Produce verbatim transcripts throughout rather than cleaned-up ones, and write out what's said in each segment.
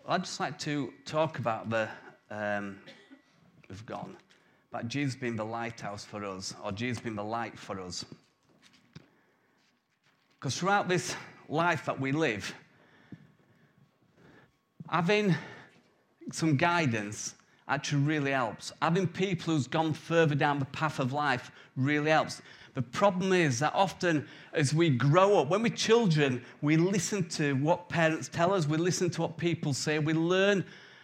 I'd just like to talk about the, um, we've gone, about Jesus being the lighthouse for us, or Jesus being the light for us. Because throughout this life that we live, having some guidance actually really helps. Having people who's gone further down the path of life really helps. The problem is that often as we grow up, when we're children, we listen to what parents tell us, we listen to what people say, we learn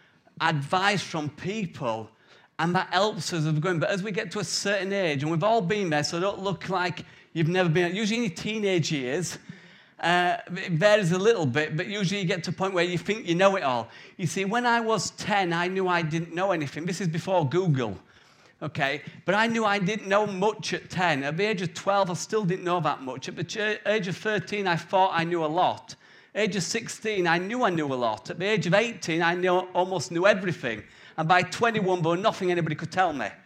advice from people, and that helps us as we're going. But as we get to a certain age, and we've all been there, so don't look like you've never been, usually in your teenage years, uh, it varies a little bit, but usually you get to a point where you think you know it all. You see, when I was ten, I knew I didn't know anything. This is before Google. Okay, but I knew I didn't know much at ten. At the age of twelve, I still didn't know that much. At the age of thirteen, I thought I knew a lot. Age of sixteen, I knew I knew a lot. At the age of eighteen, I knew, almost knew everything. And by twenty-one, there was nothing anybody could tell me.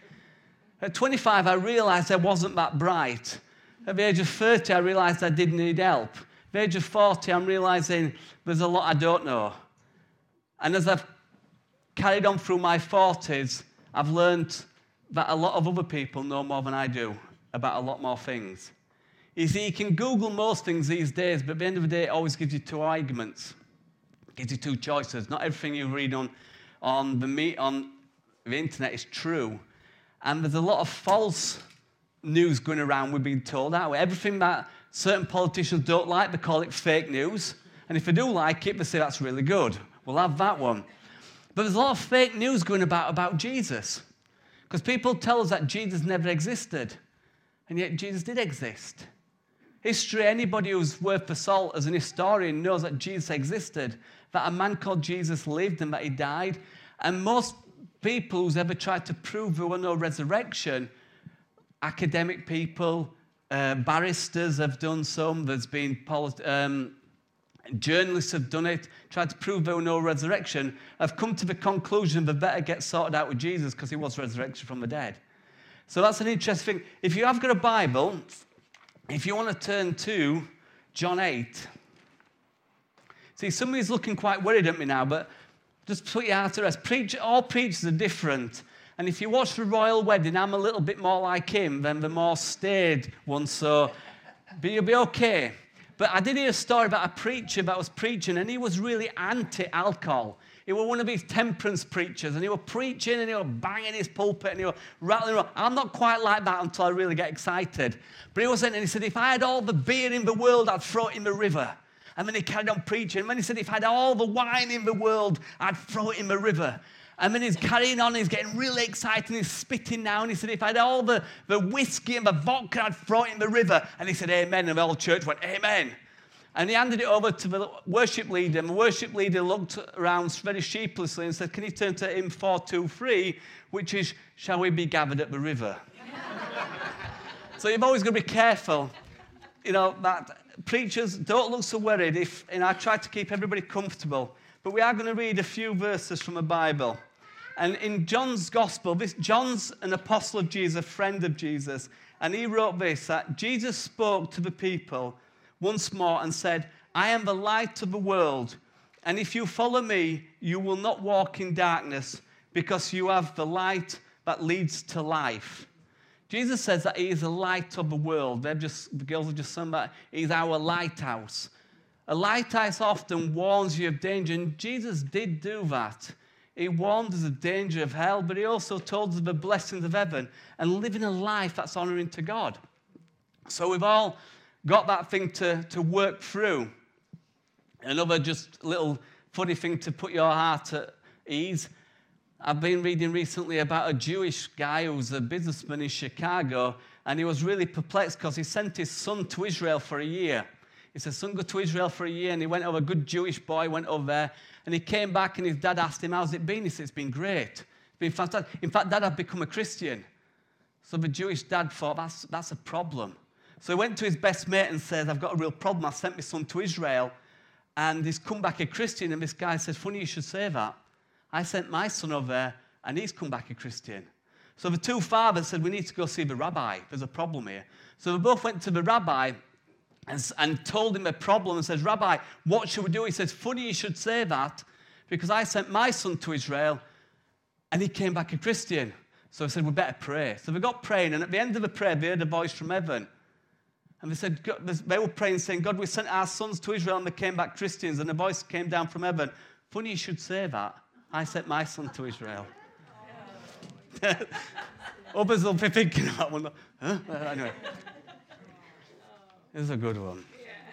At twenty-five, I realized I wasn't that bright. At the age of thirty, I realized I didn't need help. At the age of forty, I'm realizing there's a lot I don't know. And as I've carried on through my forties, I've learned that a lot of other people know more than I do about a lot more things. You see, you can Google most things these days, but at the end of the day, it always gives you two arguments. It gives you two choices. Not everything you read on, on, the, me- on the internet is true. And there's a lot of false news going around, we're being told, aren't we? Everything that certain politicians don't like, they call it fake news. And if they do like it, they say that's really good. We'll have that one. But there's a lot of fake news going about about Jesus. Because people tell us that Jesus never existed, and yet Jesus did exist. History, anybody who's worth the salt as an historian knows that Jesus existed, that a man called Jesus lived and that he died. And most people who's ever tried to prove there was no resurrection, academic people, uh, barristers have done some, there's been polit- um, journalists have done it, tried to prove there was no resurrection, have come to the conclusion they better get sorted out with Jesus because he was resurrected from the dead. So that's an interesting thing. If you have got a Bible, if you want to turn to John eight. See, somebody's looking quite worried at me now, but just put your heart at rest. Preach, all preachers are different. And if you watch the royal wedding, I'm a little bit more like him than the more staid one, so but you'll be okay. But I did hear a story about a preacher that was preaching, and he was really anti-alcohol. He was one of these temperance preachers, and he was preaching, and he was banging his pulpit, and he was rattling around. I'm not quite like that until I really get excited. But he was saying, and he said, if I had all the beer in the world, I'd throw it in the river. And then he carried on preaching. And then he said, if I had all the wine in the world, I'd throw it in the river. And then he's carrying on, he's getting really excited, and he's spitting now. And he said, if I had all the, the whiskey and the vodka, I'd throw it in the river. And he said, amen. And the whole church went, amen. And he handed it over to the worship leader. And the worship leader looked around very sheepishly and said, can you turn to hymn four two three, which is, shall we be gathered at the river? So you've always got to be careful. You know, that preachers, don't look so worried. If, and I try to keep everybody comfortable. But we are going to read a few verses from the Bible. And in John's Gospel, this John's an apostle of Jesus, a friend of Jesus, and he wrote this, that Jesus spoke to the people once more and said, I am the light of the world, and if you follow me, you will not walk in darkness, because you have the light that leads to life. Jesus says that he is the light of the world. They've just, the girls have just sung that. He's our lighthouse. A lighthouse often warns you of danger, and Jesus did do that. He warned us of danger of hell, but he also told us of the blessings of heaven and living a life that's honoring to God. So we've all got that thing to, to work through. Another just little funny thing to put your heart at ease. I've been reading recently about a Jewish guy who's a businessman in Chicago, and he was really perplexed because he sent his son to Israel for a year. He said, son, go to Israel for a year. And he went over, a good Jewish boy, went over there. And he came back and his dad asked him, how's it been? He said, it's been great. It's been fantastic. In fact, Dad, I've become a Christian. So the Jewish dad thought, that's, that's a problem. So he went to his best mate and said, I've got a real problem. I sent my son to Israel and he's come back a Christian. And this guy said, funny you should say that. I sent my son over there and he's come back a Christian. So the two fathers said, we need to go see the rabbi. There's a problem here. So they both went to the rabbi and, and told him a problem and says, Rabbi, what should we do? He says, funny you should say that, because I sent my son to Israel and he came back a Christian. So I said, we better pray. So we got praying, and at the end of the prayer, they heard a voice from heaven. And they said, God, they were praying, saying, God, we sent our sons to Israel and they came back Christians. And a voice came down from heaven. Funny you should say that. I sent my son to Israel. Others will be thinking about one. Huh? Anyway. This is a good one.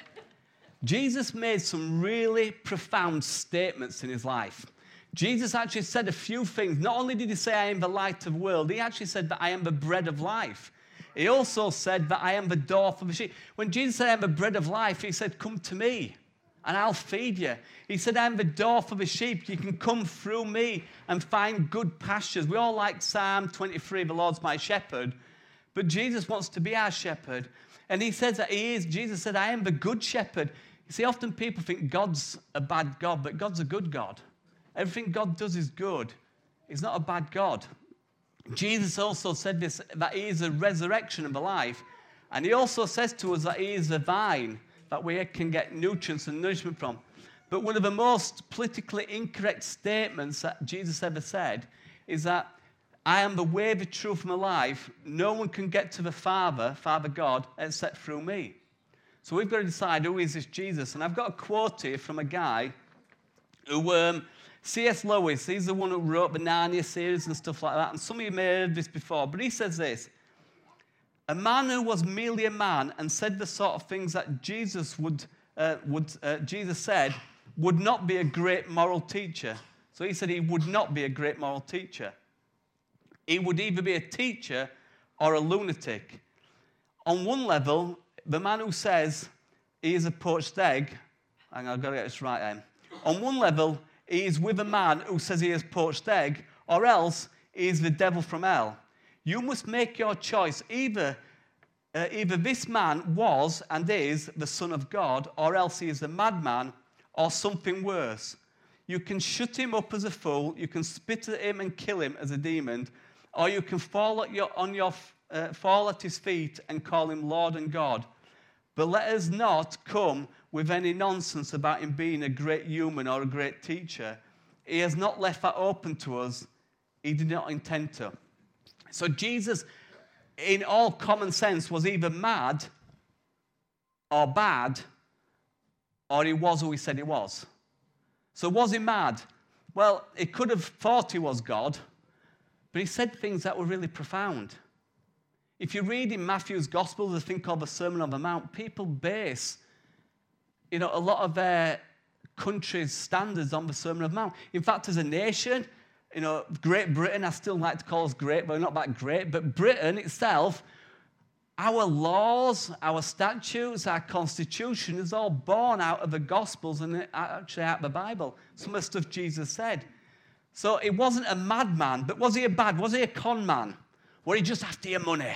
Jesus made some really profound statements in his life. Jesus actually said a few things. Not only did he say, I am the light of the world, he actually said that I am the bread of life. He also said that I am the door for the sheep. When Jesus said, I am the bread of life, he said, come to me and I'll feed you. He said, I am the door for the sheep. You can come through me and find good pastures. We all like Psalm twenty-three, the Lord's my shepherd. But Jesus wants to be our shepherd. And he says that he is. Jesus said, I am the good shepherd. You see, often people think God's a bad God, but God's a good God. Everything God does is good. He's not a bad God. Jesus also said this, that he is a resurrection of the life. And he also says to us that he is the vine that we can get nutrients and nourishment from. But one of the most politically incorrect statements that Jesus ever said is that I am the way, the truth, and the life. No one can get to the Father, Father God, except through me. So we've got to decide, who is this Jesus? And I've got a quote here from a guy who... Um, C S Lewis, he's the one who wrote the Narnia series and stuff like that, and some of you may have heard this before, but he says this, a man who was merely a man and said the sort of things that Jesus would, uh, would uh, Jesus said would not be a great moral teacher. So he said he would not be a great moral teacher. He would either be a teacher or a lunatic. On one level, the man who says he is a poached egg, hang on, I've got to get this right then. On one level, he is with a man who says he is poached egg, or else he is the devil from hell. You must make your choice. Either, uh, either this man was and is the Son of God, or else he is a madman, or something worse. You can shut him up as a fool, you can spit at him and kill him as a demon, or you can fall at, your, on your, uh, fall at his feet and call him Lord and God. But let us not come with any nonsense about him being a great human or a great teacher. He has not left that open to us. He did not intend to. So Jesus, in all common sense, was either mad or bad, or he was who he said he was. So was he mad? Well, he could have thought he was God, but he said things that were really profound. If you read in Matthew's Gospel, there's a thing called the Sermon on the Mount, people base, you know, a lot of their country's standards on the Sermon on the Mount. In fact, as a nation, you know, Great Britain, I still like to call us great, but we're not that great, but Britain itself, our laws, our statutes, our constitution is all born out of the Gospels and actually out of the Bible. Some of the stuff Jesus said. So it wasn't a madman, but was he a bad, was he a con man? Were he just after your money?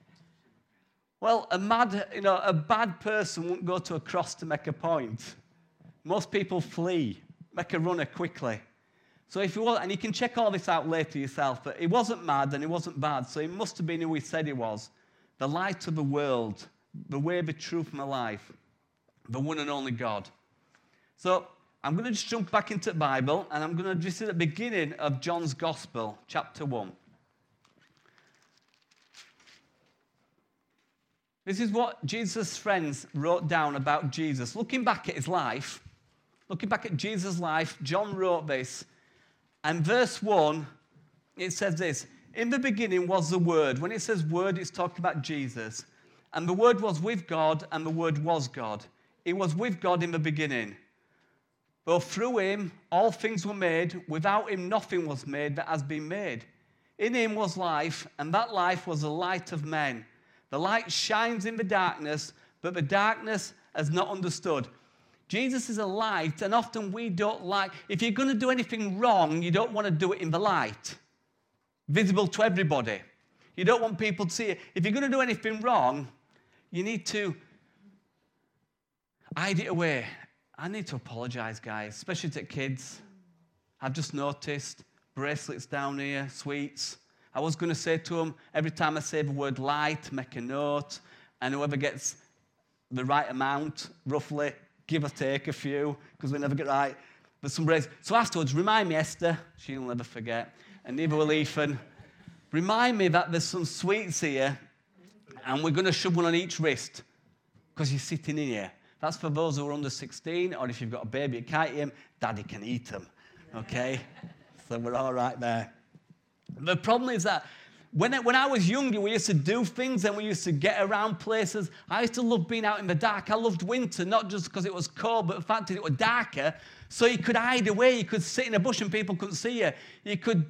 Well, a mad, you know, a bad person won't go to a cross to make a point. Most people flee, make a runner quickly. So if he was, and you can check all this out later yourself, but he wasn't mad and he wasn't bad, so he must have been who he said he was. The light of the world, the way, the truth, and the life, the one and only God. So I'm going to just jump back into the Bible, and I'm going to just at the beginning of John's Gospel, chapter one. This is what Jesus' friends wrote down about Jesus. Looking back at his life, looking back at Jesus' life, John wrote this. And verse one, it says this, in the beginning was the Word. When it says Word, it's talking about Jesus. And the Word was with God, and the Word was God. He was with God in the beginning. But through him, all things were made. Without him, nothing was made that has been made. In him was life, and that life was the light of men. The light shines in the darkness, but the darkness has not understood. Jesus is a light, and often we don't like, if you're going to do anything wrong, you don't want to do it in the light, visible to everybody. You don't want people to see it. If you're going to do anything wrong, you need to hide it away. I need to apologize, guys, especially to kids. I've just noticed bracelets down here, sweets. I was going to say to them, every time I say the word light, make a note, and whoever gets the right amount, roughly, give or take a few, because we never get right. But somebody else, so afterwards, remind me, Esther, she'll never forget, and neither will Ethan, remind me that there's some sweets here, and we're going to shove one on each wrist, because you're sitting in here. That's for those who are under sixteen, or if you've got a baby, you can't eat them, Daddy can eat them, okay? So we're all right there. The problem is that when I, when I was younger, we used to do things and we used to get around places. I used to love being out in the dark. I loved winter, not just because it was cold, but the fact that it was darker, so you could hide away. You could sit in a bush and people couldn't see you. You could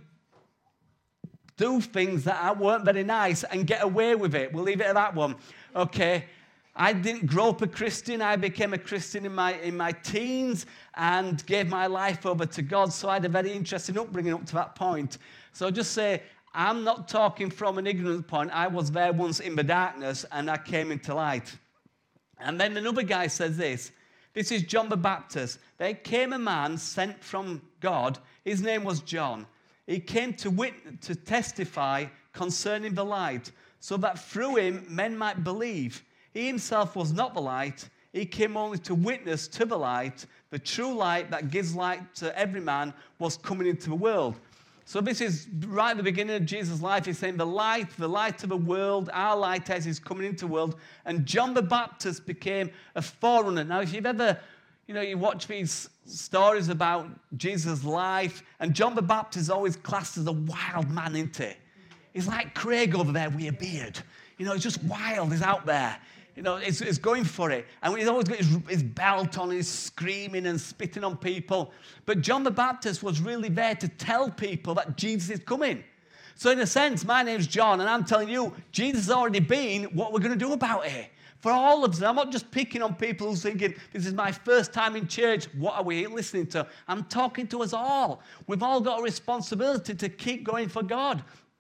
do things that weren't very nice and get away with it. We'll leave it at that one. Okay. I didn't grow up a Christian. I became a Christian in my in my teens and gave my life over to God. So I had a very interesting upbringing up to that point. So just say, I'm not talking from an ignorant point. I was there once in the darkness and I came into light. And then another guy says this. This is John the Baptist. There came a man sent from God. His name was John. He came to wit- to testify concerning the light, so that through him men might believe. He himself was not the light. He came only to witness to the light. The true light that gives light to every man was coming into the world. So this is right at the beginning of Jesus' life. He's saying the light, the light of the world, our light as is coming into the world. And John the Baptist became a forerunner. Now, if you've ever, you know, you watch these stories about Jesus' life, and John the Baptist is always classed as a wild man, isn't he? He's like Craig over there with a beard. You know, he's just wild. He's out there. You know, he's, he's going for it. And he's always got his, his belt on, he's screaming and spitting on people. But John the Baptist was really there to tell people that Jesus is coming. So in a sense, my name's John, and I'm telling you, Jesus has already been. What we're going to do about it. For all of us, I'm not just picking on people who's thinking, this is my first time in church, what are we listening to? I'm talking to us all. We've all got a responsibility to keep going for God,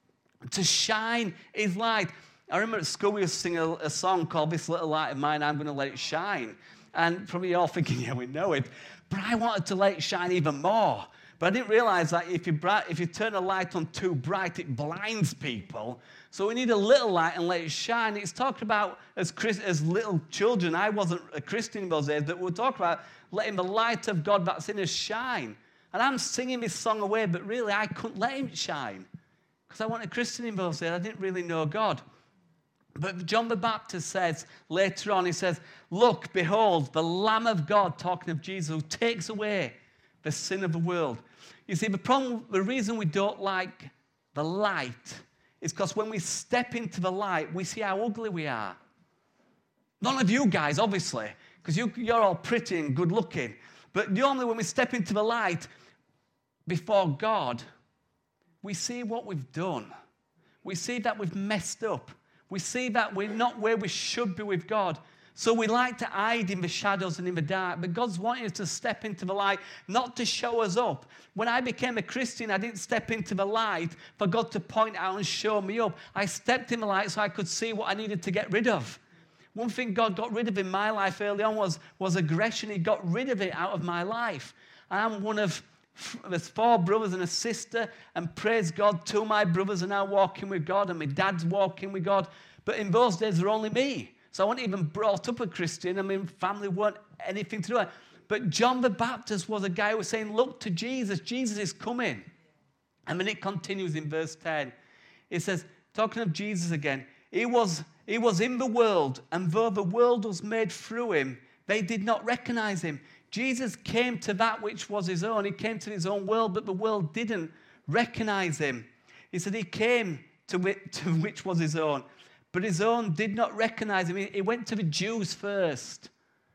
to shine his light. I remember at school we used to sing a, a song called This Little Light of Mine, I'm Going to Let It Shine. And probably you're all thinking, yeah, we know it. But I wanted to let it shine even more. But I didn't realize that if you, bright, if you turn a light on too bright, it blinds people. So we need a little light and let it shine. It's talked about as, Christ, as little children. I wasn't a Christian in those days, but we're talking about letting the light of God that's in us shine. And I'm singing this song away, but really I couldn't let him shine. Because I wasn't a Christian in those days. I didn't really know God. But John the Baptist says later on, he says, look, behold, the Lamb of God, talking of Jesus, who takes away the sin of the world. You see, the problem, the reason we don't like the light is because when we step into the light, we see how ugly we are. None of you guys, obviously, because you, you're all pretty and good looking. But normally when we step into the light before God, we see what we've done. We see that we've messed up. We see that we're not where we should be with God. So we like to hide in the shadows and in the dark. But God's wanting us to step into the light, not to show us up. When I became a Christian, I didn't step into the light for God to point out and show me up. I stepped in the light so I could see what I needed to get rid of. One thing God got rid of in my life early on was, was aggression. He got rid of it out of my life. I'm one of... There's four brothers and a sister, and praise God, two of my brothers are now walking with God, and my dad's walking with God. But in those days, there were only me. So I wasn't even brought up a Christian. I mean, family weren't anything to do with it. But John the Baptist was a guy who was saying, look to Jesus. Jesus is coming. And then it continues in verse ten. It says, talking of Jesus again, he was, he was in the world, and though the world was made through him, they did not recognize him. Jesus came to that which was his own. He came to his own world, but the world didn't recognize him. He said he came to which, to which was his own, but his own did not recognize him. He went to the Jews first.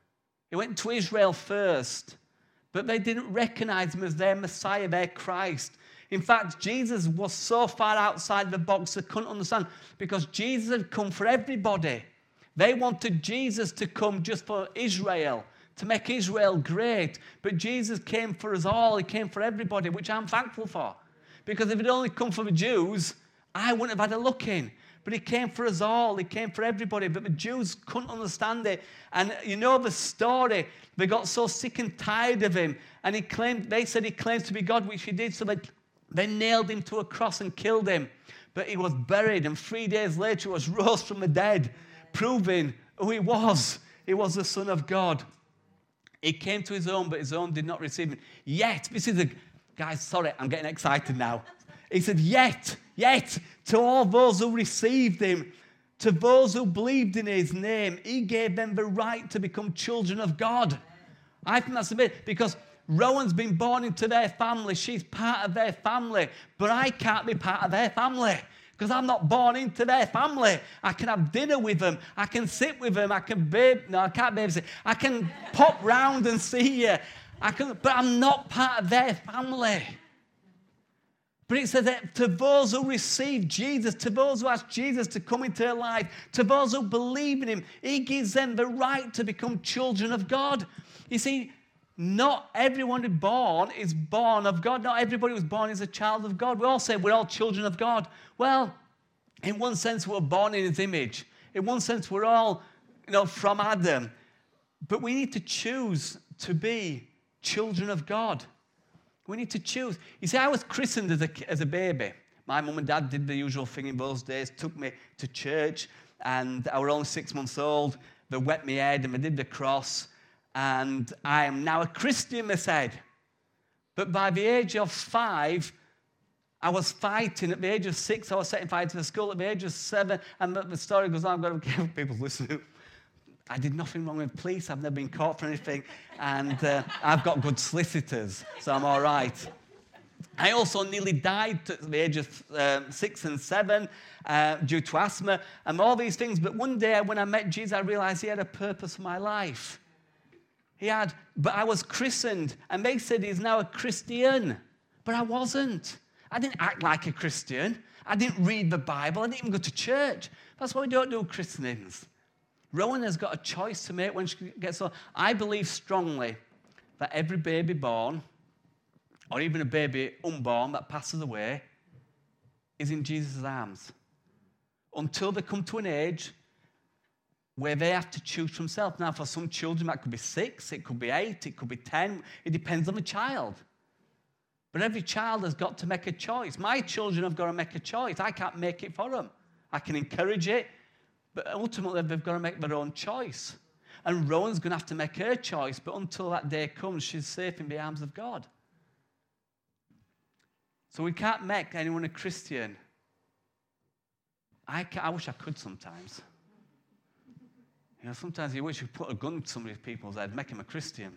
He went to Israel first, but they didn't recognize him as their Messiah, their Christ. In fact, Jesus was so far outside the box they couldn't understand, because Jesus had come for everybody. They wanted Jesus to come just for Israel, to make Israel great. But Jesus came for us all. He came for everybody, which I'm thankful for. Because if it only come for the Jews, I wouldn't have had a look in. But he came for us all. He came for everybody. But the Jews couldn't understand it. And you know the story. They got so sick and tired of him. And he claimed, they said he claims to be God, which he did. So they, they nailed him to a cross and killed him. But he was buried. And three days later, he was rose from the dead, proving who he was. He was the Son of God. He came to his own, but his own did not receive him. Yet, this is a, guys, sorry, I'm getting excited now. He said, yet, yet, to all those who received him, to those who believed in his name, he gave them the right to become children of God. I think that's a bit, because Rowan's been born into their family. She's part of their family. But I can't be part of their family because I'm not born into their family. I can have dinner with them. I can sit with them. I can babe. No, I can't babysit. I can pop round and see you. I can, but I'm not part of their family. But it says that to those who receive Jesus, to those who ask Jesus to come into their life, to those who believe in him, he gives them the right to become children of God. You see, not everyone who's born is born of God. Not everybody who's born is a child of God. We all say we're all children of God. Well, in one sense, we're born in his image. In one sense, we're all, you know, from Adam. But we need to choose to be children of God. We need to choose. You see, I was christened as a, as a baby. My mum and dad did the usual thing in those days, took me to church, and I was only six months old. They wet my head, and they did the cross. And I am now a Christian, they said. But by the age of five, I was fighting. At the age of six, I was setting fire to the school. At the age of seven, and the story goes on, I've got to be careful people listening. I did nothing wrong with police. I've never been caught for anything. And uh, I've got good solicitors, so I'm all right. I also nearly died at the age of uh, six and seven uh, due to asthma and all these things. But one day when I met Jesus, I realized he had a purpose for my life. He had, but I was christened, and they said he's now a Christian. But I wasn't. I didn't act like a Christian. I didn't read the Bible. I didn't even go to church. That's why we don't do christenings. Rowan has got a choice to make when she gets older. I believe strongly that every baby born, or even a baby unborn that passes away, is in Jesus' arms. Until they come to an age where they have to choose for themselves. Now, for some children, that could be six, it could be eight, it could be ten. It depends on the child. But every child has got to make a choice. My children have got to make a choice. I can't make it for them. I can encourage it, but ultimately they've got to make their own choice. And Rowan's going to have to make her choice, but until that day comes, she's safe in the arms of God. So we can't make anyone a Christian. I, I wish I could sometimes. You know, sometimes you wish you put a gun to some of these people's head, make them a Christian.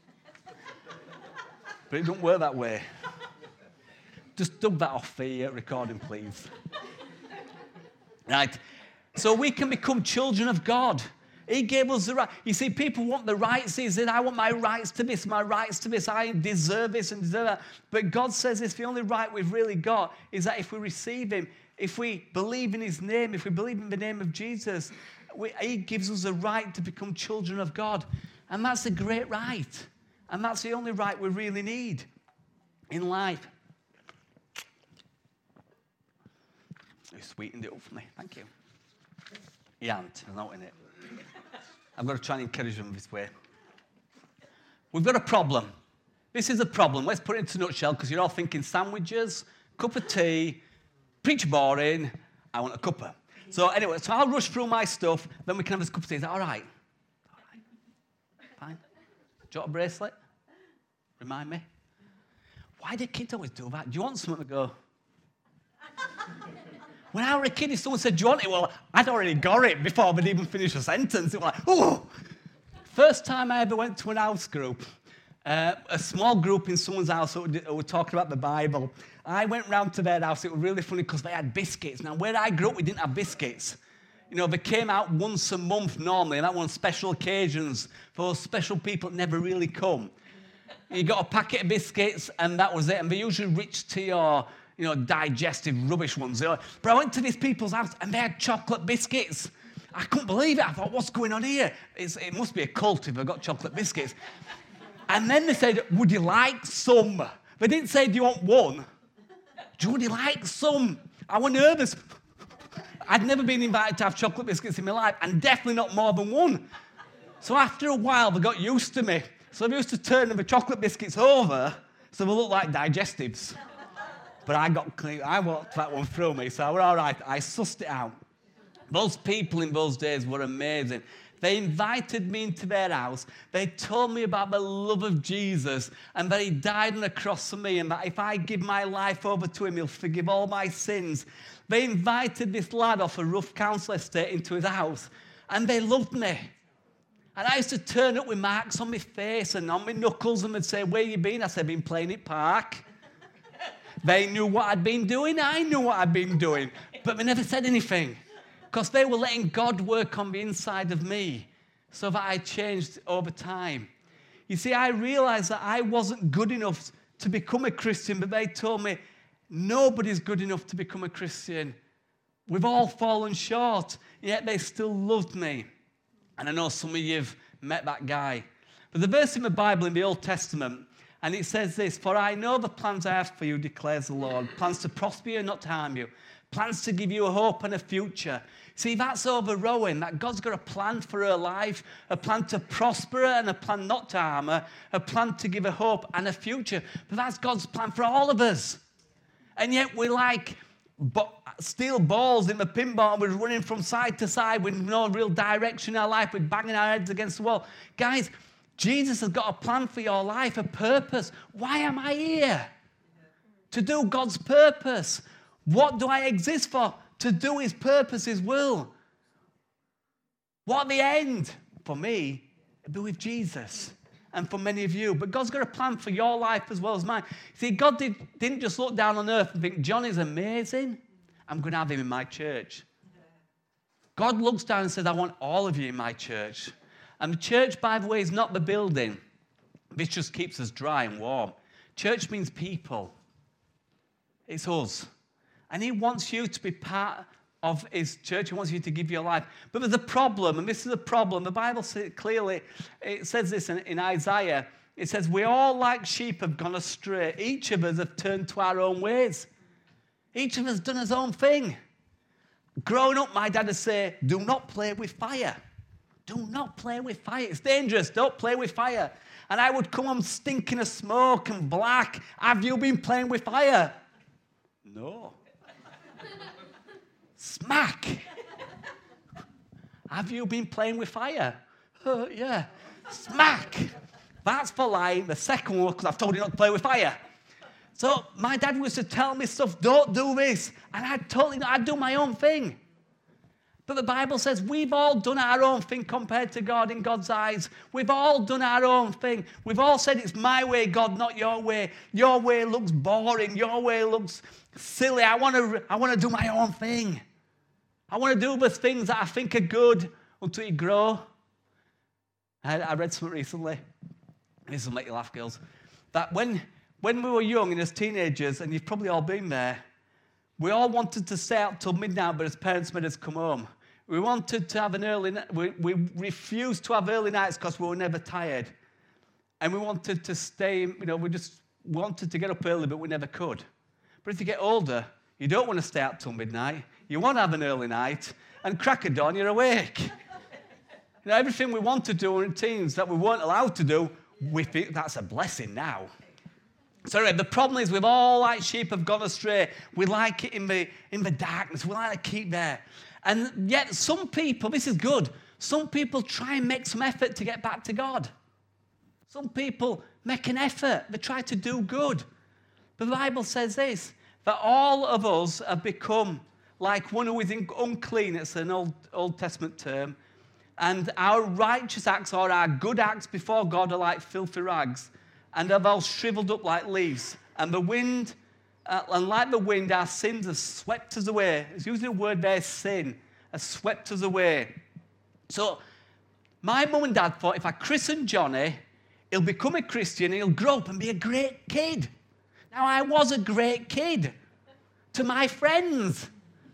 But it don't work that way. Just dub that off the uh, recording, please. Right. So we can become children of God. He gave us the right. You see, people want the rights. He said, I want my rights to this, my rights to this. I deserve this and deserve that. But God says this, the only right we've really got is that if we receive him, if we believe in his name, if we believe in the name of Jesus, we, he gives us the right to become children of God. And that's a great right. And that's the only right we really need in life. You sweetened it up for me. Thank you. You haven't. There's not in it. I've got to try and encourage them this way. We've got a problem. This is a problem. Let's put it into a nutshell, because you're all thinking sandwiches, cup of tea, preach boring, I want a cuppa. So anyway, so I'll rush through my stuff, then we can have this cup of tea. Is that all right? All right. Fine. Do you want a bracelet? Remind me. Why do kids always do that? Do you want something to go? When I was a kid, if someone said, do you want it? Well, I'd already got it before I'd even finished a sentence. It was like, oh! First time I ever went to an house group, uh, a small group in someone's house who were talking about the Bible. I went round to their house. It was really funny because they had biscuits. Now, where I grew up, we didn't have biscuits. You know, they came out once a month normally, and that was on special occasions for those special people that never really come. You got a packet of biscuits, and that was it. And they're usually rich tea or, you know, digestive rubbish ones. You know. But I went to these people's house, and they had chocolate biscuits. I couldn't believe it. I thought, what's going on here? It's, it must be a cult if they've got chocolate biscuits. And then they said, would you like some? They didn't say, do you want one? Do you like some? I was nervous. I'd never been invited to have chocolate biscuits in my life, and definitely not more than one. So after a while, they got used to me. So they used to turn the chocolate biscuits over so they looked like digestives. But I got clean. I walked that one through me, so I was all right. I sussed it out. Those people in those days were amazing. They invited me into their house. They told me about the love of Jesus and that he died on the cross for me and that if I give my life over to him, he'll forgive all my sins. They invited this lad off a rough council estate into his house and they loved me. And I used to turn up with marks on my face and on my knuckles and they'd say, where you been? I said, I've been playing at park. They knew what I'd been doing. I knew what I'd been doing. But they never said anything because they were letting God work on the inside of me so that I changed over time. You see, I realized that I wasn't good enough to become a Christian, but they told me, nobody's good enough to become a Christian. We've all fallen short, yet they still loved me. And I know some of you have met that guy. But the verse in the Bible in the Old Testament, and it says this, for I know the plans I have for you, declares the Lord, plans to prosper you and not to harm you, plans to give you a hope and a future. See, that's over Rowan, that God's got a plan for her life, a plan to prosper her and a plan not to harm her, a plan to give her hope and a future. But that's God's plan for all of us. And yet we're like steel balls in the pinball. We're running from side to side with no real direction in our life. We're banging our heads against the wall. Guys, Jesus has got a plan for your life, a purpose. Why am I here? To do God's purpose. What do I exist for? To do his purpose, his will. What the end? For me, it'd be with Jesus. And for many of you. But God's got a plan for your life as well as mine. See, God did, didn't just look down on earth and think, John is amazing. I'm going to have him in my church. God looks down and says, I want all of you in my church. And the church, by the way, is not the building. This just keeps us dry and warm. Church means people. It's us. And he wants you to be part of his church. He wants you to give your life. But there's a problem, and this is a problem. The Bible says clearly, it says this in, in Isaiah. It says, we all like sheep have gone astray. Each of us have turned to our own ways. Each of us done his own thing. Growing up, my dad would say, do not play with fire. Do not play with fire. It's dangerous. Don't play with fire. And I would come home stinking of smoke and black. Have you been playing with fire? No. Smack. Have you been playing with fire? Uh, yeah. Smack. That's for lying. The second one, because I've told you not to play with fire. So my dad used to tell me stuff, don't do this. And I'd totally, I'd do my own thing. But the Bible says we've all done our own thing compared to God in God's eyes. We've all done our own thing. We've all said it's my way, God, not your way. Your way looks boring. Your way looks silly. I want to, I want to do my own thing. I want to do the things that I think are good until you grow. I, I read something recently. This will make you laugh, girls. That when, when we were young and as teenagers, and you've probably all been there, we all wanted to stay out till midnight, but as parents made us come home. We wanted to have an early night. We, we refused to have early nights because we were never tired. And we wanted to stay, you know, we just wanted to get up early, but we never could. But as you get older, you don't want to stay out till midnight. You want to have an early night, and crack of dawn, you're awake. You know, everything we want to do in teens that we weren't allowed to do, we think that's a blessing now. So anyway, the problem is we've all, like sheep, have gone astray. We like it in the, in the darkness. We like to keep there. And yet some people, this is good, some people try and make some effort to get back to God. Some people make an effort. They try to do good. But the Bible says this, that all of us have become like one who is unclean. It's an Old, Old Testament term. And our righteous acts or our good acts before God are like filthy rags and have all shriveled up like leaves. And the wind, uh, and like the wind, our sins have swept us away. It's using the word there, sin, has swept us away. So my mum and dad thought if I christen Johnny, he'll become a Christian, he'll grow up and be a great kid. Now, I was a great kid to my friends.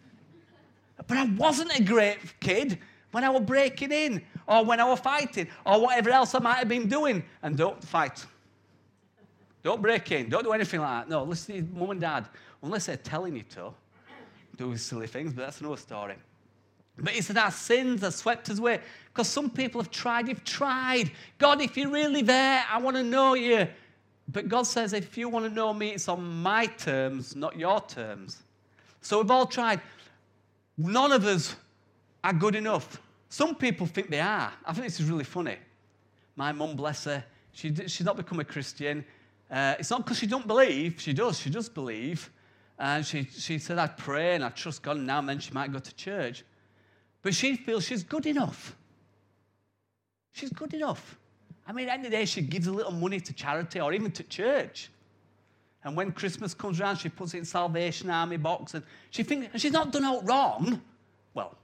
But I wasn't a great kid when I was breaking in or when I was fighting or whatever else I might have been doing. And don't fight. Don't break in. Don't do anything like that. No, listen to your mum and dad. Unless they're telling you to. Do silly things, but that's another story. But he said our sins have swept us away. Because some people have tried. You've tried. God, if you're really there, I want to know you. But God says, if you want to know me, it's on my terms, not your terms. So we've all tried. None of us are good enough. Some people think they are. I think this is really funny. My mum, bless her, she, she's not become a Christian. Uh, it's not because she don't believe. She does. She does believe. And she, she said, I pray and I trust God, and now and then she might go to church. But she feels she's good enough. She's good enough. I mean, at the end of the day, she gives a little money to charity or even to church. And when Christmas comes around, she puts it in Salvation Army box. And she thinks, and she's not done out wrong. Well,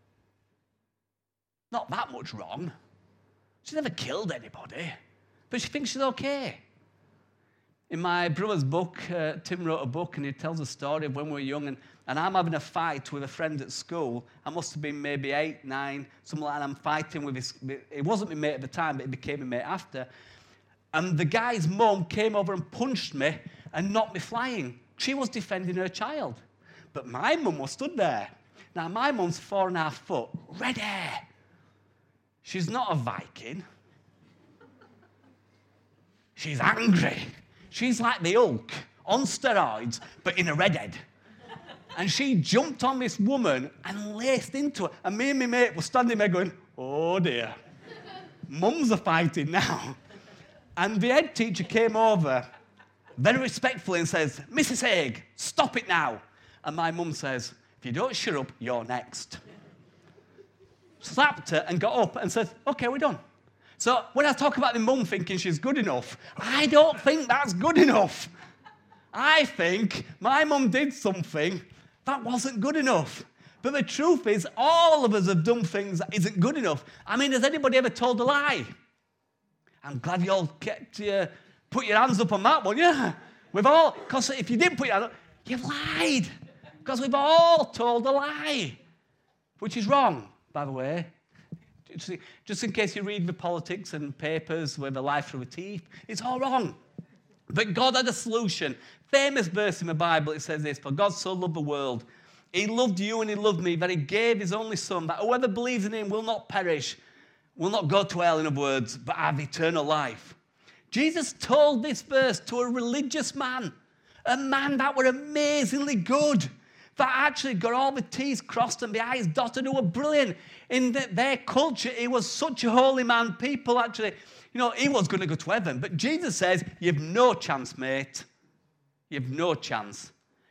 not that much wrong. She's never killed anybody. But she thinks she's okay. In my brother's book, uh, Tim wrote a book, and he tells a story of when we were young, and, and I'm having a fight with a friend at school. I must have been maybe eight, nine, something like that. I'm fighting with his, it wasn't my mate at the time, but it became my mate after. And the guy's mum came over and punched me and knocked me flying. She was defending her child. But my mum was stood there. Now, my mum's four and a half foot, red hair. She's not a Viking. She's angry. She's like the Hulk, on steroids, but in a redhead. And she jumped on this woman and laced into her. And me and my mate were standing there going, oh dear, mums are fighting now. And the head teacher came over, very respectfully, and says, Missus Haig, stop it now. And my mum says, if you don't shut up, you're next. Slapped her and got up and said, okay, we're done. So when I talk about the mum thinking she's good enough, I don't think that's good enough. I think my mum did something that wasn't good enough. But the truth is, all of us have done things that isn't good enough. I mean, has anybody ever told a lie? I'm glad you all kept your, put your hands up on that one, yeah? We've all, because if you didn't put your hand up, you've lied. Because we've all told a lie, which is wrong, by the way. Just in case you read the politics and papers with a lie through a teeth, it's all wrong. But God had a solution. Famous verse in the Bible, it says this, for God so loved the world. He loved you and he loved me, that he gave his only son, that whoever believes in him will not perish, will not go to hell, in other words, but have eternal life. Jesus told this verse to a religious man, a man that were amazingly good, that actually got all the T's crossed and the I's dotted, who were brilliant. In the, their culture, he was such a holy man. People actually, you know, he was going to go to heaven. But Jesus says, you have no chance, mate. You have no chance.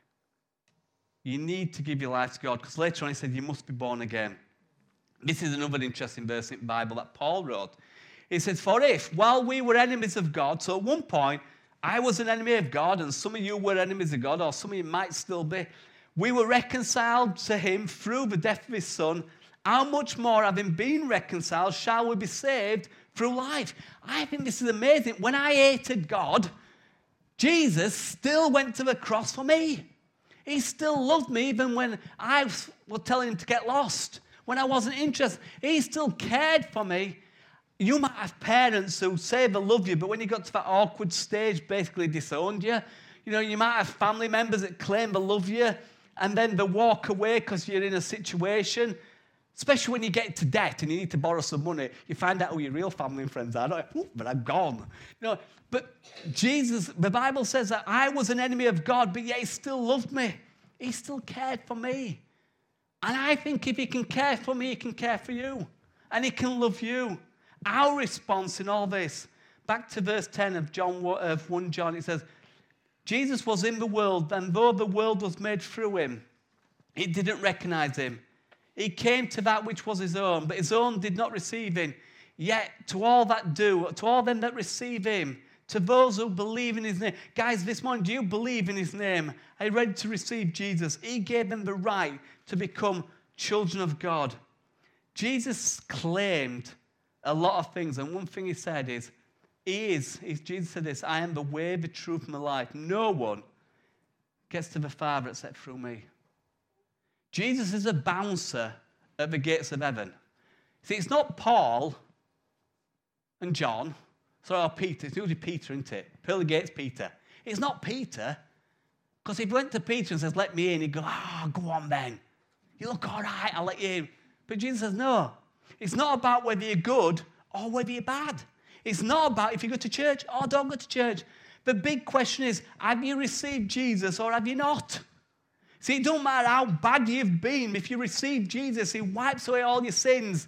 You need to give your life to God. Because later on he said, you must be born again. This is another interesting verse in the Bible that Paul wrote. He says, for if, while we were enemies of God, so at one point, I was an enemy of God, and some of you were enemies of God, or some of you might still be, we were reconciled to him through the death of his son. How much more, having been reconciled, shall we be saved through life? I think this is amazing. When I hated God, Jesus still went to the cross for me. He still loved me even when I was telling him to get lost, when I wasn't interested. He still cared for me. You might have parents who say they love you, but when you got to that awkward stage, basically disowned you. You know, you might have family members that claim they love you, and then they walk away because you're in a situation, especially when you get to debt and you need to borrow some money. You find out who your real family and friends are. Like, but I'm gone. You know, but Jesus, the Bible says that I was an enemy of God, but yet he still loved me. He still cared for me. And I think if he can care for me, he can care for you. And he can love you. Our response in all this, back to verse ten of John of First John, it says, Jesus was in the world, and though the world was made through him, it didn't recognize him. He came to that which was his own, but his own did not receive him. Yet to all that do, to all them that receive him, to those who believe in his name. Guys, this morning, do you believe in his name? Are you ready to receive Jesus? He gave them the right to become children of God. Jesus claimed a lot of things, and one thing he said is, He is, Jesus said this, I am the way, the truth, and the life. No one gets to the Father except through me. Jesus is a bouncer at the gates of heaven. See, it's not Paul and John, sorry, or Peter. It's usually Peter, isn't it? Pearly Gates, Peter. It's not Peter, because if he went to Peter and says, let me in, he'd go, ah, oh, go on then. You look all right, I'll let you in. But Jesus says, no. It's not about whether you're good or whether you're bad. It's not about if you go to church or don't go to church. The big question is, have you received Jesus or have you not? See, it don't matter how bad you've been. If you receive Jesus, he wipes away all your sins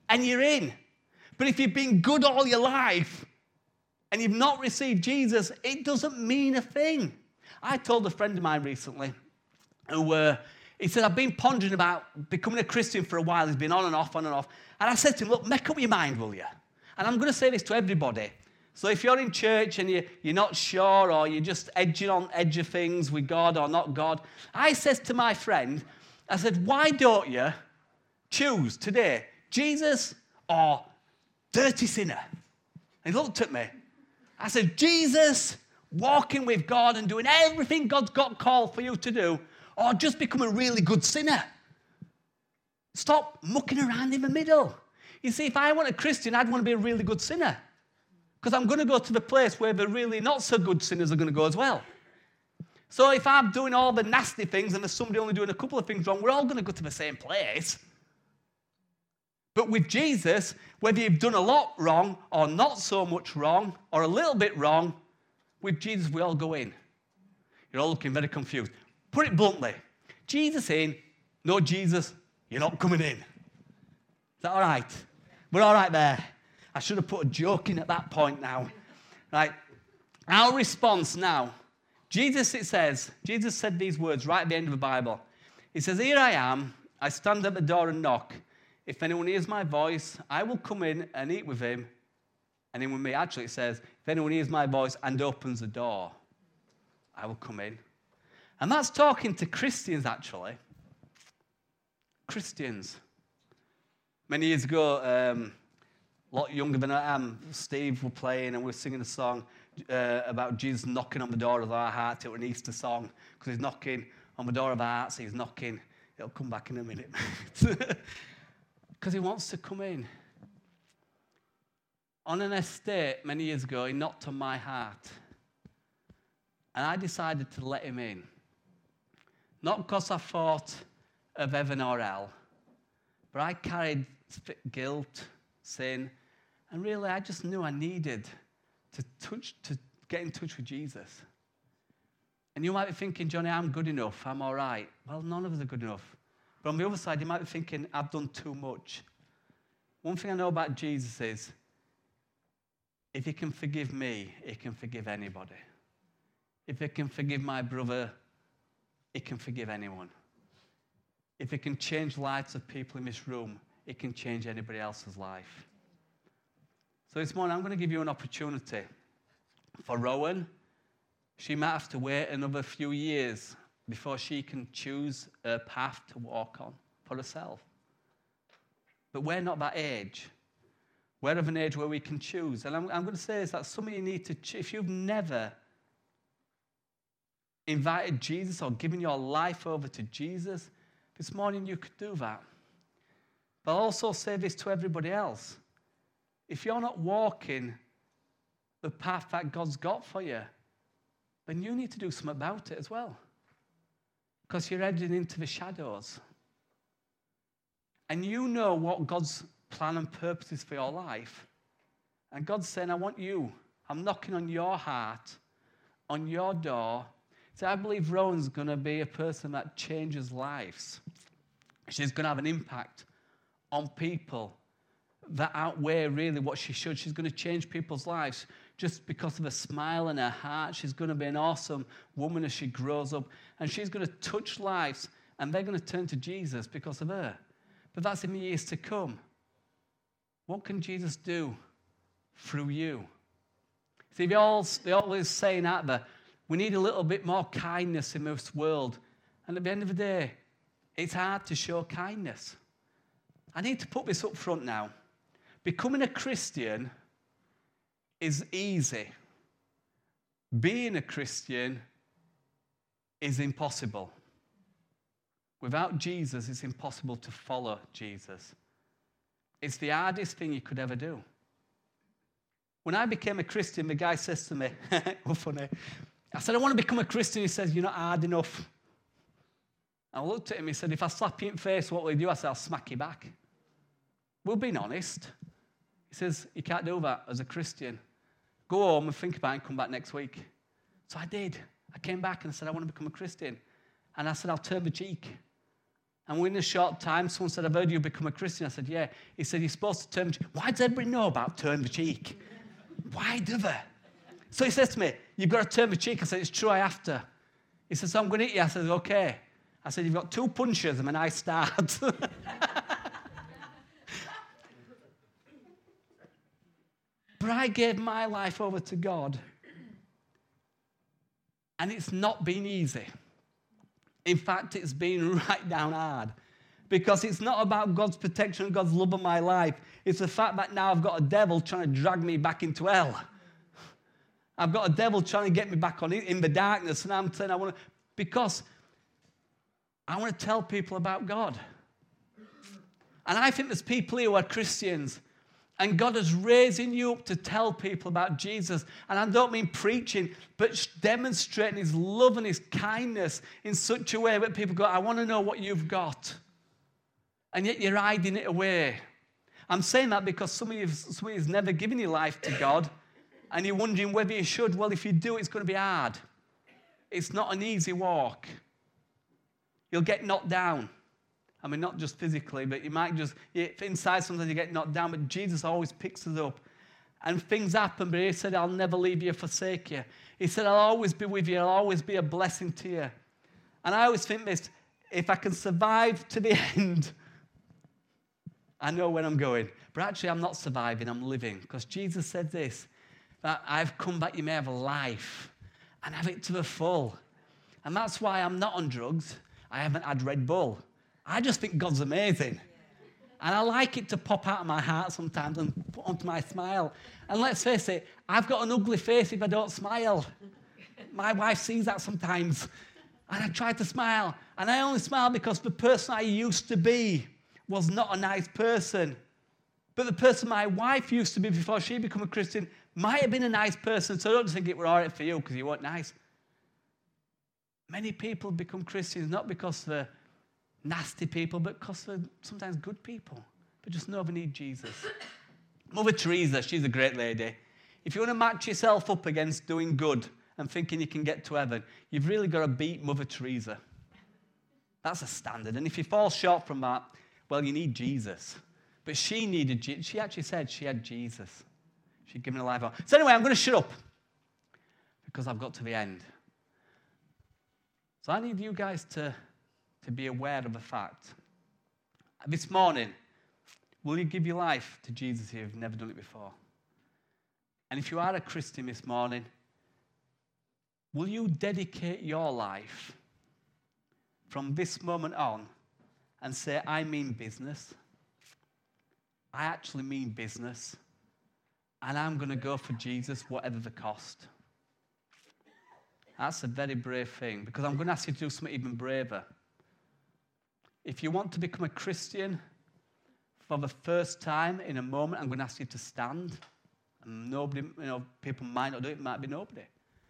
and you're in. But if you've been good all your life and you've not received Jesus, it doesn't mean a thing. I told a friend of mine recently who, uh, he said, I've been pondering about becoming a Christian for a while. He's been on and off, on and off. And I said to him, look, make up your mind, will you? And I'm going to say this to everybody. So if you're in church and you, you're not sure or you're just edging on edge of things with God or not God, I says to my friend, I said, why don't you choose today Jesus or dirty sinner? And he looked at me. I said, Jesus, walking with God and doing everything God's got called for you to do, or just become a really good sinner. Stop mucking around in the middle. You see, if I want a Christian, I'd want to be a really good sinner. Because I'm going to go to the place where the really not so good sinners are going to go as well. So if I'm doing all the nasty things and there's somebody only doing a couple of things wrong, we're all going to go to the same place. But with Jesus, whether you've done a lot wrong or not so much wrong or a little bit wrong, with Jesus we all go in. You're all looking very confused. Put it bluntly. Jesus in, no Jesus, you're not coming in. Is that all right? We're all right there. I should have put a joke in at that point now. Right. Our response now. Jesus, it says, Jesus said these words right at the end of the Bible. He says, here I am. I stand at the door and knock. If anyone hears my voice, I will come in and eat with him and him with me. Actually, it says, if anyone hears my voice and opens the door, I will come in. And that's talking to Christians, actually. Christians. Many years ago, um, a lot younger than I am, Steve were playing and we were singing a song uh, about Jesus knocking on the door of our heart. It was an Easter song because he's knocking on the door of our hearts. He's knocking. It'll come back in a minute. Because he wants to come in. On an estate many years ago, he knocked on my heart. And I decided to let him in. Not because I thought of heaven or hell, but I carried guilt, sin, and really I just knew I needed to touch, to get in touch with Jesus. And you might be thinking, Johnny, I'm good enough, I'm all right. Well, none of us are good enough. But on the other side, you might be thinking, I've done too much. One thing I know about Jesus is, if he can forgive me, he can forgive anybody. If he can forgive my brother, he can forgive anyone. If he can change lives of people in this room, it can change anybody else's life. So this morning, I'm going to give you an opportunity. For Rowan, she might have to wait another few years before she can choose a path to walk on for herself. But we're not that age. We're of an age where we can choose. And I'm, I'm going to say is that some of you need to choose. If you've never invited Jesus or given your life over to Jesus, this morning you could do that. But I'll also say this to everybody else. If you're not walking the path that God's got for you, then you need to do something about it as well. Because you're heading into the shadows. And you know what God's plan and purpose is for your life. And God's saying, I want you. I'm knocking on your heart, on your door. So I believe Rowan's going to be a person that changes lives. She's going to have an impact on people that outweigh really what she should. She's going to change people's lives just because of a smile in her heart. She's going to be an awesome woman as she grows up. And she's going to touch lives, and they're going to turn to Jesus because of her. But that's in the years to come. What can Jesus do through you? See, they always, they always saying out there, we need a little bit more kindness in this world. And at the end of the day, it's hard to show kindness. I need to put this up front now. Becoming a Christian is easy. Being a Christian is impossible. Without Jesus, it's impossible to follow Jesus. It's the hardest thing you could ever do. When I became a Christian, the guy says to me, how funny, I said, I want to become a Christian. He says, you're not hard enough. I looked at him, he said, if I slap you in the face, what will you do? I said, I'll smack you back. We're being honest. He says, you can't do that as a Christian. Go home and think about it and come back next week. So I did. I came back and I said, I want to become a Christian. And I said, I'll turn the cheek. And within a short time, someone said, I've heard you become a Christian. I said, yeah. He said, you're supposed to turn the cheek. Why does everybody know about turn the cheek? Why do they? So he says to me, you've got to turn the cheek. I said, it's true, I have to. He said, so I'm going to hit you. I said, okay. I said, you've got two punches and a nice start. But I gave my life over to God. And it's not been easy. In fact, it's been right down hard. Because it's not about God's protection and God's love of my life. It's the fact that now I've got a devil trying to drag me back into hell. I've got a devil trying to get me back on in the darkness. And I'm saying I want to, because I want to tell people about God. And I think there's people here who are Christians. And God is raising you up to tell people about Jesus. And I don't mean preaching, but demonstrating his love and his kindness in such a way that people go, I want to know what you've got. And yet you're hiding it away. I'm saying that because some of you have never given your life to God. And you're wondering whether you should. Well, if you do, it's going to be hard. It's not an easy walk. You'll get knocked down. I mean, not just physically, but you might just, inside sometimes you get knocked down, but Jesus always picks us up. And things happen, but he said, I'll never leave you or forsake you. He said, I'll always be with you. I'll always be a blessing to you. And I always think this, if I can survive to the end, I know where I'm going. But actually, I'm not surviving, I'm living. Because Jesus said this, that I've come that you may have a life and have it to the full. And that's why I'm not on drugs. I haven't had Red Bull. I just think God's amazing. And I like it to pop out of my heart sometimes and put onto my smile. And let's face it, I've got an ugly face if I don't smile. My wife sees that sometimes. And I try to smile. And I only smile because the person I used to be was not a nice person. But the person my wife used to be before she became a Christian might have been a nice person. So I don't think it were all right for you because you weren't nice. Many people become Christians not because they're nasty people, but because they're sometimes good people. But just know they need Jesus. Mother Teresa, she's a great lady. If you want to match yourself up against doing good and thinking you can get to heaven, you've really got to beat Mother Teresa. That's a standard. And if you fall short from that, well, you need Jesus. But she needed Jesus. She actually said she had Jesus. She'd given her life out. So anyway, I'm going to shut up because I've got to the end. So I need you guys to, to be aware of the fact. This morning, will you give your life to Jesus if you've never done it before? And if you are a Christian this morning, will you dedicate your life from this moment on and say, I mean business. I actually mean business. And I'm going to go for Jesus, whatever the cost. That's a very brave thing, because I'm going to ask you to do something even braver. If you want to become a Christian for the first time in a moment, I'm going to ask you to stand. And nobody, you know, people might not do it, it might be nobody.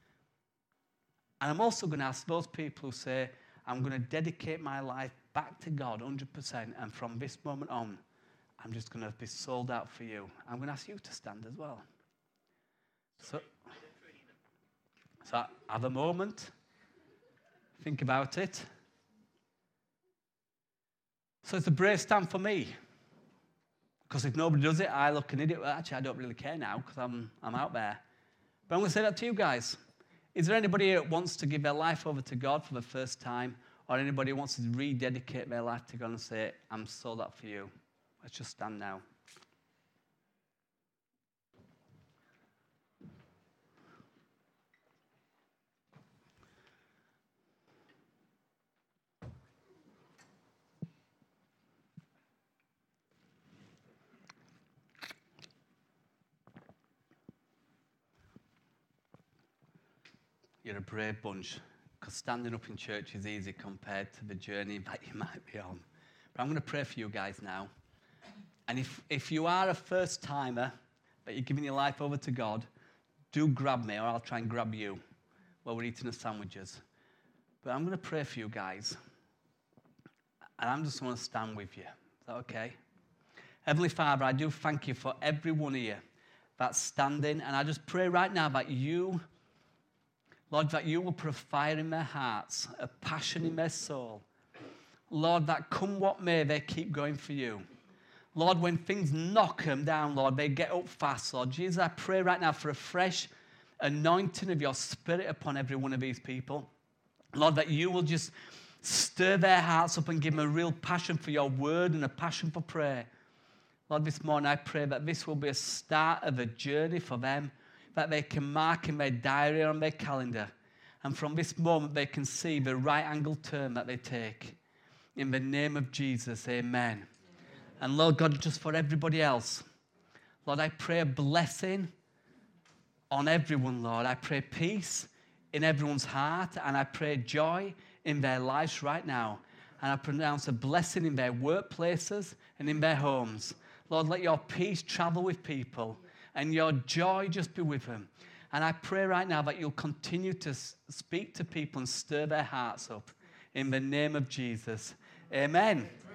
And I'm also going to ask those people who say, I'm going to dedicate my life back to God one hundred percent, and from this moment on, I'm just going to be sold out for you. I'm going to ask you to stand as well. So, so have a moment. Think about it. So it's a brave stand for me. Because if nobody does it, I look an idiot. Well, actually, I don't really care now because I'm, I'm out there. But I'm going to say that to you guys. Is there anybody here that wants to give their life over to God for the first time? Or anybody who wants to rededicate their life to God and say, I'm sold out for you? Let's just stand now. You're a brave bunch, because standing up in church is easy compared to the journey that you might be on. But I'm going to pray for you guys now. And if, if you are a first-timer, but you're giving your life over to God, do grab me, or I'll try and grab you while we're eating the sandwiches. But I'm going to pray for you guys. And I'm just going to stand with you. Is that okay? Heavenly Father, I do thank you for everyone here that's standing. And I just pray right now that you, Lord, that you will put a fire in their hearts, a passion in their soul. Lord, that come what may, they keep going for you. Lord, when things knock them down, Lord, they get up fast, Lord. Jesus, I pray right now for a fresh anointing of your Spirit upon every one of these people. Lord, that you will just stir their hearts up and give them a real passion for your word and a passion for prayer. Lord, this morning I pray that this will be a start of a journey for them, that they can mark in their diary or on their calendar. And from this moment they can see the right angle turn that they take. In the name of Jesus, amen. And Lord God, just for everybody else, Lord, I pray a blessing on everyone, Lord. I pray peace in everyone's heart, and I pray joy in their lives right now. And I pronounce a blessing in their workplaces and in their homes. Lord, let your peace travel with people and your joy just be with them. And I pray right now that you'll continue to speak to people and stir their hearts up. In the name of Jesus. Amen.